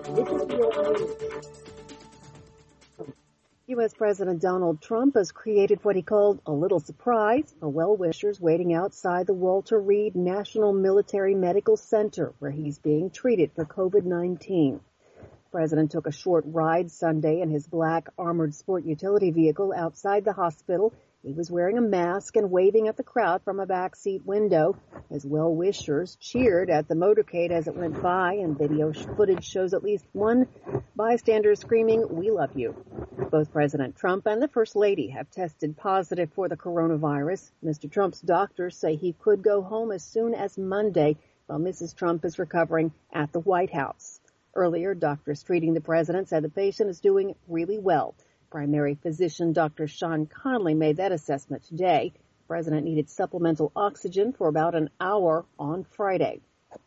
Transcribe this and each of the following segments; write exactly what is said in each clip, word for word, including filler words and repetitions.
This is V O A News. U S. President Donald Trump has created what he called a little surprise for well-wishers waiting outside the Walter Reed National Military Medical Center, where he's being treated for COVID nineteen. The president took a short ride Sunday in his black armored sport utility vehicle outside the hospital. He was wearing a mask and waving at the crowd from a backseat window. His well-wishers cheered at the motorcade as it went by, and video footage shows at least one bystander screaming, "We love you." Both President Trump and the First Lady have tested positive for the coronavirus. Mister Trump's doctors say he could go home as soon as Monday, while Missus Trump is recovering at the White House. Earlier, doctors treating the president said the patient is doing really well. Primary physician Doctor Sean Conley made that assessment today. The president needed supplemental oxygen for about an hour on Friday.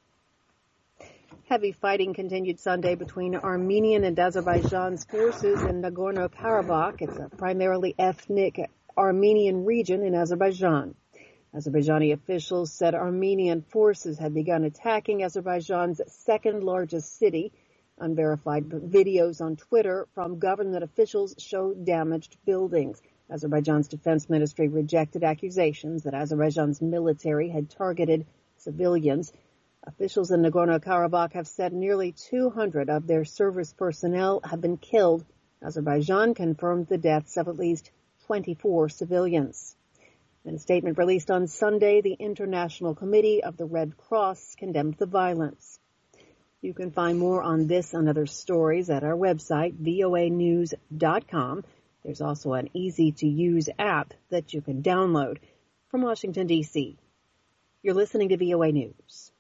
Heavy fighting continued Sunday between Armenian and Azerbaijan's forces in Nagorno-Karabakh. It's a primarily ethnic Armenian region in Azerbaijan. Azerbaijani officials said Armenian forces had begun attacking Azerbaijan's second largest city. Unverified videos on Twitter from government officials show damaged buildings. Azerbaijan's defense ministry rejected accusations that Azerbaijan's military had targeted civilians. Officials in Nagorno-Karabakh have said nearly two hundred of their service personnel have been killed. Azerbaijan confirmed the deaths of at least twenty-four civilians. In a statement released on Sunday, the International Committee of the Red Cross condemned the violence. You can find more on this and other stories at our website, V O A news dot com. There's also an easy-to-use app that you can download. From Washington, D C, you're listening to V O A News.